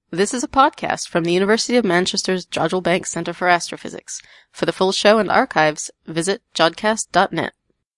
This is a podcast from the University of Manchester's Jodrell Bank Centre for Astrophysics. For the full show and archives, visit jodcast.net.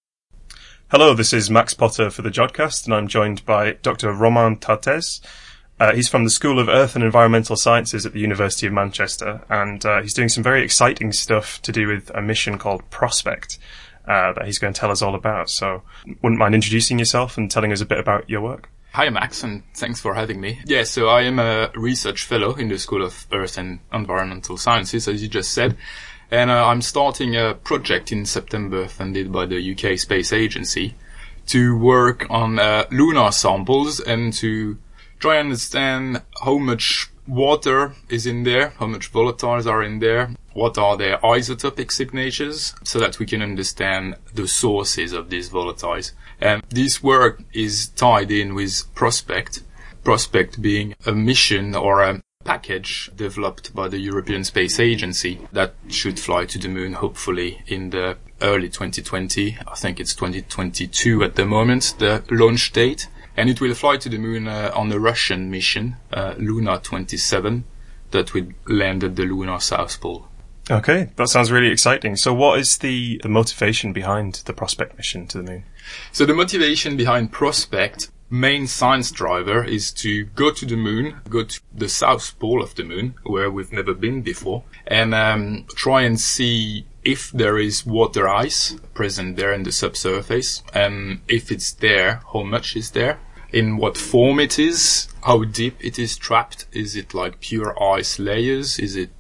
Hello, this is Max Potter for the Jodcast, and I'm joined by Dr. Romain Tartès. He's from the School of Earth and Environmental Sciences at the University of Manchester, and he's doing some very exciting stuff to do with a mission called Prospect that he's going to tell us all about. So, wouldn't mind introducing yourself and telling us a bit about your work? Hi, Max, and thanks for having me. Yeah, so I am a research fellow in the School of Earth and Environmental Sciences, as you just said, and I'm starting a project in September funded by the UK Space Agency to work on lunar samples and to try and understand how much water is in there, how much volatiles are in there, what are their isotopic signatures, so that we can understand the sources of these volatiles. And this work is tied in with Prospect. Prospect being a mission or a package developed by the European Space Agency that should fly to the moon hopefully in the early 2020. I think it's 2022 at the moment, the launch date. And it will fly to the moon on the Russian mission, Luna 27, that will land at the lunar South Pole. Okay, that sounds really exciting. So what is the motivation behind the Prospect mission to the moon? So the motivation behind Prospect, main science driver, is to go to the moon, go to the South Pole of the moon, where we've never been before, and try and see if there is water ice present there in the subsurface, and if it's there, how much is there, in what form it is, how deep it is trapped. Is it like pure ice layers? Is it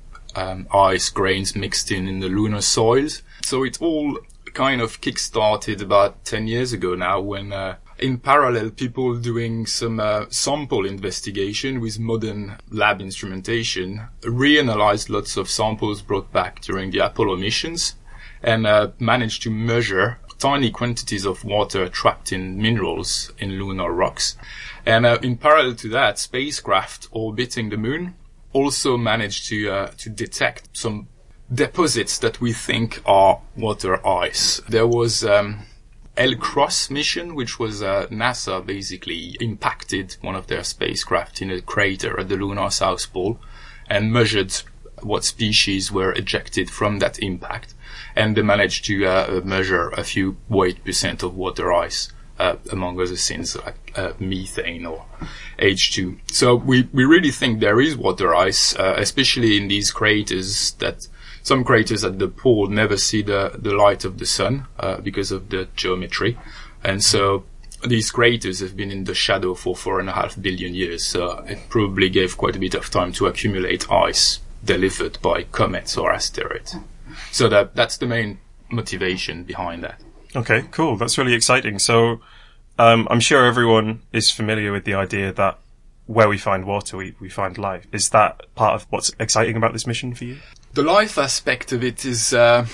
ice grains mixed in the lunar soils? So it all kind of kick-started about 10 years ago now, when in parallel people doing some sample investigation with modern lab instrumentation reanalyzed lots of samples brought back during the Apollo missions and managed to measure tiny quantities of water trapped in minerals in lunar rocks. And in parallel to that, spacecraft orbiting the moon also managed to detect some deposits that we think are water ice. There was L-CROSS mission, which was NASA basically impacted one of their spacecraft in a crater at the lunar South Pole and measured what species were ejected from that impact. And they managed to measure a few weight % of water ice, among other things like methane or H2. So we really think there is water ice, especially in these craters that some craters at the pole never see the light of the sun because of the geometry. And so these craters have been in the shadow for 4.5 billion years. So it probably gave quite a bit of time to accumulate ice delivered by comets or asteroids. So that's the main motivation behind that. Okay, cool. That's really exciting. So I'm sure everyone is familiar with the idea that where we find water, we find life. Is that part of what's exciting about this mission for you? The life aspect of it is,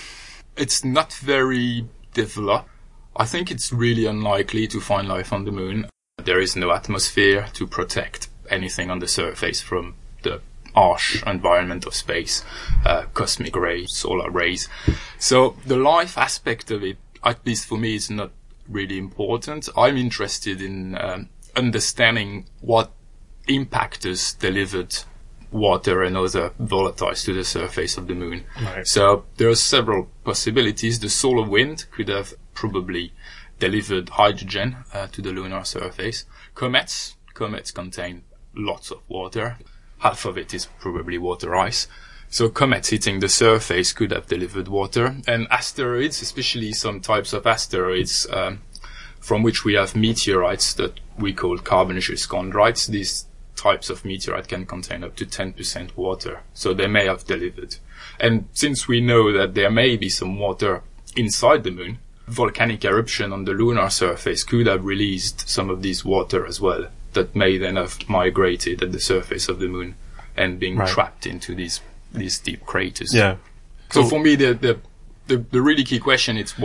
it's not very developed. I think it's really unlikely to find life on the moon. There is no atmosphere to protect anything on the surface from the harsh environment of space, cosmic rays, solar rays. So the life aspect of it, at least for me, is not really important. I'm interested in understanding what impactors delivered water and other volatiles to the surface of the moon. Right. So there are several possibilities. The solar wind could have probably delivered hydrogen to the lunar surface. Comets contain lots of water. Half of it is probably water ice. So comets hitting the surface could have delivered water. And asteroids, especially some types of asteroids from which we have meteorites that we call carbonaceous chondrites. These types of meteorite can contain up to 10% water. So they may have delivered. And since we know that there may be some water inside the moon, volcanic eruption on the lunar surface could have released some of this water as well, that may then have migrated at the surface of the moon and being trapped into these deep craters. Yeah. Cool. So for me, the really key question is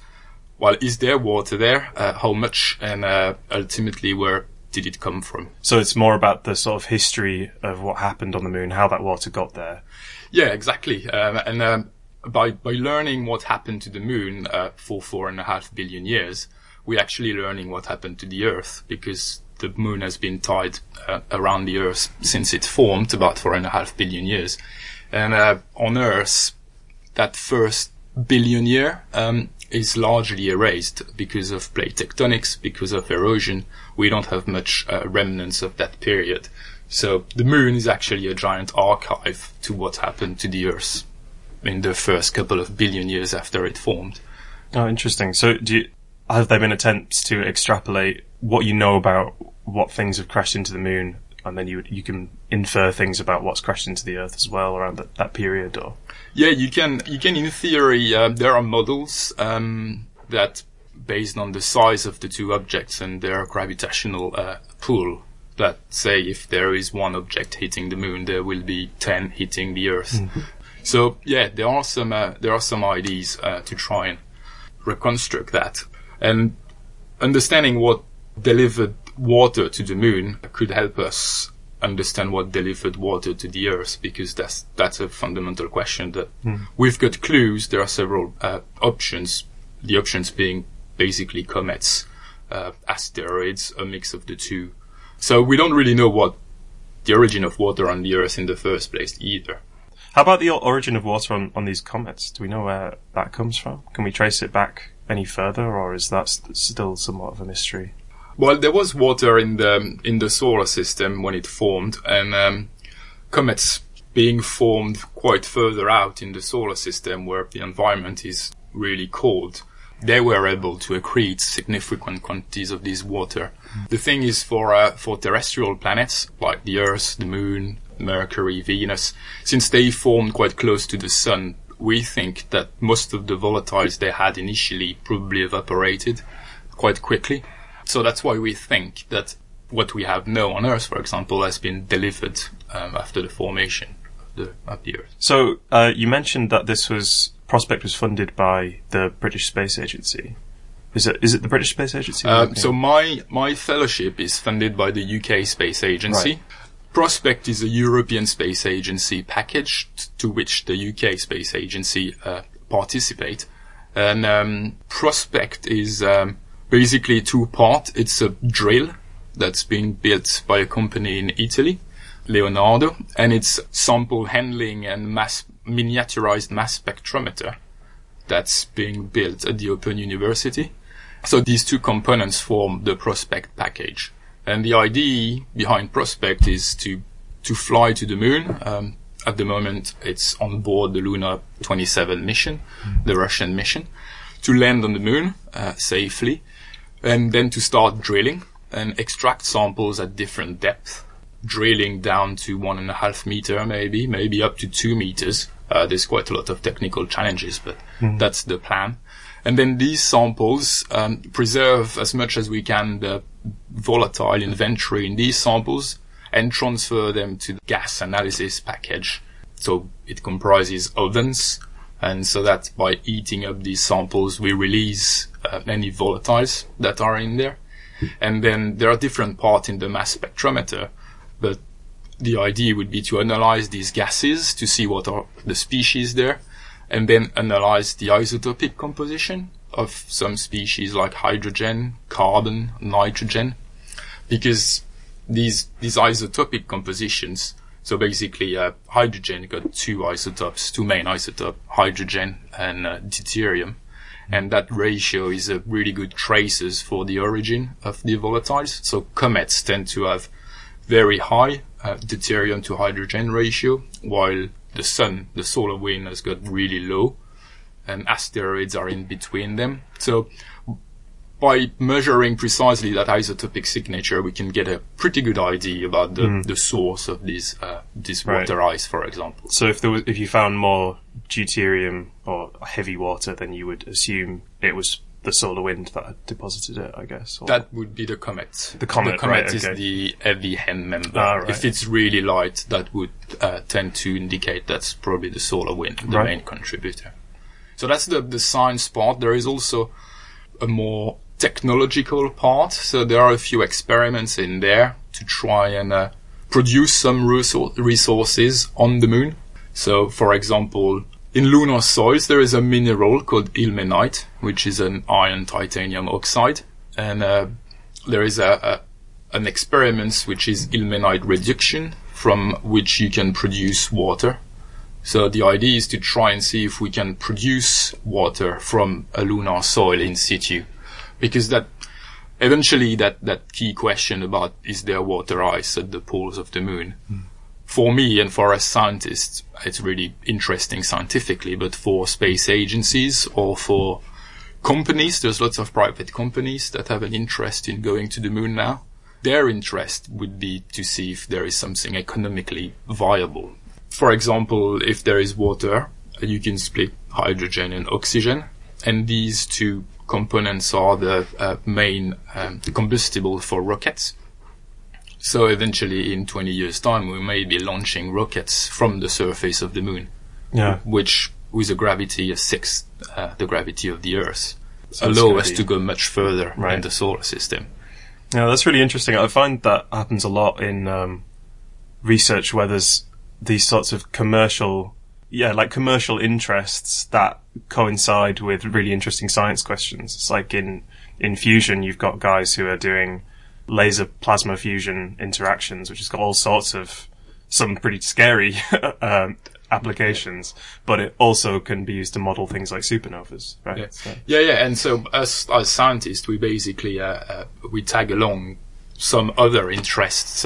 is there water there? How much? And ultimately, where did it come from? So it's more about the sort of history of what happened on the moon, how that water got there. Yeah, exactly. By learning what happened to the moon for 4.5 billion years, we're actually learning what happened to the Earth, because the moon has been tied around the Earth since it formed, about 4.5 billion years. And on Earth, that first billion year is largely erased because of plate tectonics, because of erosion. We don't have much remnants of that period. So the moon is actually a giant archive to what happened to the Earth in the first couple of billion years after it formed. Oh, interesting. So have there been attempts to extrapolate what you know about what things have crashed into the moon, and then you can infer things about what's crashed into the Earth as well around that period? Or yeah, you can in theory. There are models that, based on the size of the two objects and their gravitational pull, that say if there is one object hitting the moon, there will be 10 hitting the Earth. Mm-hmm. So yeah, there are some ideas to try and reconstruct that, and understanding what delivered water to the moon could help us understand what delivered water to the Earth, because that's a fundamental question that we've got clues. There are several options, the options being basically comets, asteroids, a mix of the two. So we don't really know what the origin of water on the Earth in the first place either. How about the origin of water on these comets? Do we know where that comes from? Can we trace it back any further, or is that still somewhat of a mystery? Well, there was water in the solar system when it formed, and comets being formed quite further out in the solar system where the environment is really cold, they were able to accrete significant quantities of this water. The thing is, for terrestrial planets like the Earth, the Moon, Mercury, Venus, since they formed quite close to the Sun, we think that most of the volatiles they had initially probably evaporated quite quickly. So that's why we think that what we have now on Earth, for example, has been delivered after the formation of the Earth. So you mentioned that Prospect was funded by the British Space Agency. Is it the British Space Agency? So my fellowship is funded by the UK Space Agency. Right. Prospect is a European Space Agency package to which the UK Space Agency participate. And Prospect is basically two-part. It's a drill that's being built by a company in Italy, Leonardo, and it's sample handling and miniaturized mass spectrometer that's being built at the Open University. So these two components form the Prospect package. And the idea behind Prospect is to fly to the moon. At the moment, it's on board the Luna 27 mission, the Russian mission, to land on the moon safely, and then to start drilling and extract samples at different depths, drilling down to 1.5 meter, maybe up to 2 meters. There's quite a lot of technical challenges, but that's the plan. And then these samples preserve as much as we can the volatile inventory in these samples and transfer them to the gas analysis package. So it comprises ovens, and so that by heating up these samples, we release any volatiles that are in there. And then there are different parts in the mass spectrometer, but the idea would be to analyze these gases to see what are the species there, and then analyze the isotopic composition of some species like hydrogen, carbon, nitrogen, because these isotopic compositions, so basically hydrogen got two main isotopes, hydrogen and deuterium, and that ratio is a really good traces for the origin of the volatiles. So comets tend to have very high deuterium to hydrogen ratio, while the sun, the solar wind, has got really low, and asteroids are in between them. So by measuring precisely that isotopic signature, we can get a pretty good idea about the source of this water ice, for example. So if you found more deuterium or heavy water, then you would assume it was the solar wind that had deposited it, I guess. Or... That would be the comet. The comet right, is okay. The heavy hand member. Right. If it's really light, that would tend to indicate that's probably the solar wind, the main contributor. So that's the science part. There is also a more technological part. So there are a few experiments in there to try and produce some resources on the moon. So, for example, in lunar soils, there is a mineral called ilmenite, which is an iron titanium oxide. And there is a an experiment which is ilmenite reduction, from which you can produce water. So the idea is to try and see if we can produce water from a lunar soil in situ, because that eventually that key question about is there water ice at the poles of the moon. For me and for us scientists, it's really interesting scientifically, but for space agencies or for companies, there's lots of private companies that have an interest in going to the moon now. Their interest would be to see if there is something economically viable. For example, if there is water, you can split hydrogen and oxygen, and these two components are the main combustible for rockets. So eventually, in 20 years' time, we may be launching rockets from the surface of the moon, which, with a gravity of 6, the gravity of the Earth, allow us to go much further in the solar system. Yeah, that's really interesting. I find that happens a lot in research where there's these sorts of commercial interests that coincide with really interesting science questions. It's like in fusion, you've got guys who are doing laser plasma fusion interactions, which has got all sorts of some pretty scary applications, but it also can be used to model things like supernovas, right? Yeah. So. Yeah. And so as scientists, we basically we tag along some other interests.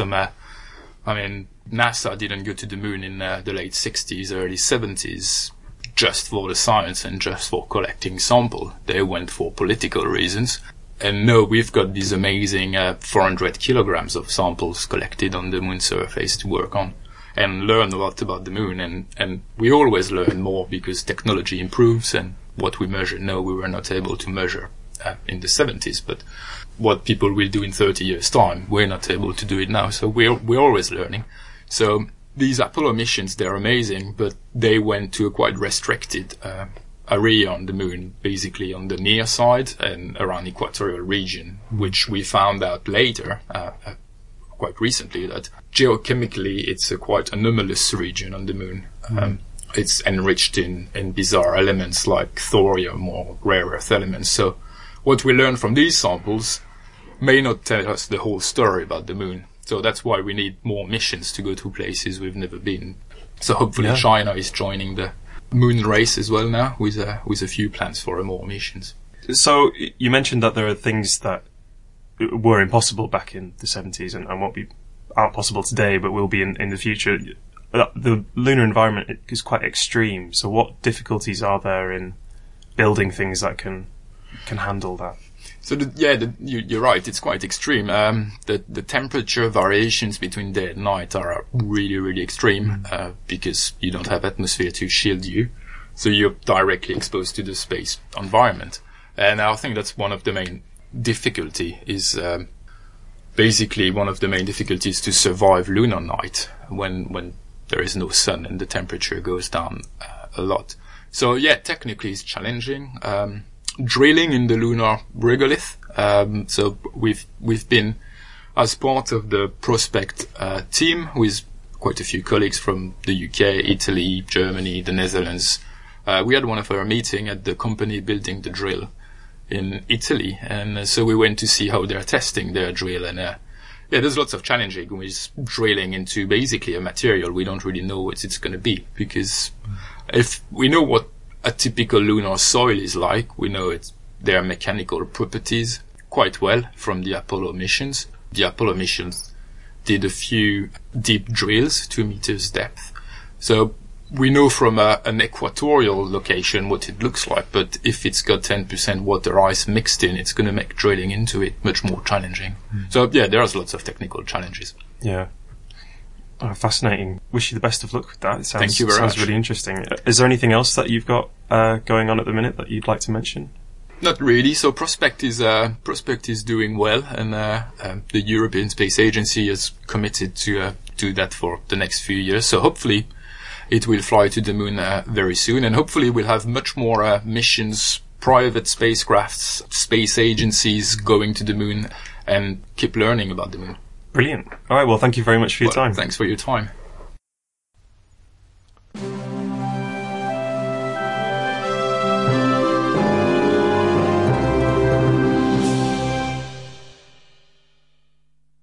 NASA didn't go to the moon in the late 60s, early 70s, just for the science and just for collecting sample. They went for political reasons. And now we've got these amazing 400 kilograms of samples collected on the moon surface to work on and learn a lot about the moon. And we always learn more because technology improves, and what we measure now we were not able to measure in the 70s. But what people will do in 30 years' time, we're not able to do it now. So we're always learning. So these Apollo missions, they're amazing, but they went to a quite restricted area on the moon, basically on the near side and around the equatorial region, which we found out later, quite recently, that geochemically it's a quite anomalous region on the moon. It's enriched in bizarre elements like thorium or rare earth elements. So what we learn from these samples may not tell us the whole story about the moon. So that's why we need more missions to go to places we've never been. So hopefully China is joining the moon race as well now with a few plans for more missions. So you mentioned that there are things that were impossible back in the 70s and aren't possible today, but will be in the future. The lunar environment is quite extreme. So what difficulties are there in building things that can handle that? So you're right. It's quite extreme. The temperature variations between day and night are really, really extreme, because you don't have atmosphere to shield you. So you're directly exposed to the space environment. And I think that's one of the main difficulty is, basically one of the main difficulties to survive lunar night when there is no sun and the temperature goes down a lot. So technically it's challenging. Drilling in the lunar regolith. So we've been as part of the Prospect team with quite a few colleagues from the UK, Italy, Germany, the Netherlands. We had one of our meeting at the company building the drill in Italy, and so we went to see how they're testing their drill. And there's lots of challenging with drilling into basically a material we don't really know what it's going to be, because if we know what a typical lunar soil is like, we know their mechanical properties quite well from the Apollo missions. The Apollo missions did a few deep drills, 2 meters depth. So we know from an equatorial location what it looks like, but if it's got 10% water ice mixed in, it's going to make drilling into it much more challenging. So there's lots of technical challenges. Yeah. Oh, fascinating. Wish you the best of luck with that. It sounds, Thank you very much. Really interesting. Is there anything else that you've got going on at the minute that you'd like to mention? Not really. So Prospect is doing well, and the European Space Agency is committed to do that for the next few years. So hopefully it will fly to the moon very soon, and hopefully we'll have much more missions, private spacecrafts, space agencies going to the moon, and keep learning about the moon. Brilliant. All right, well, thank you very much for your time. Thanks for your time.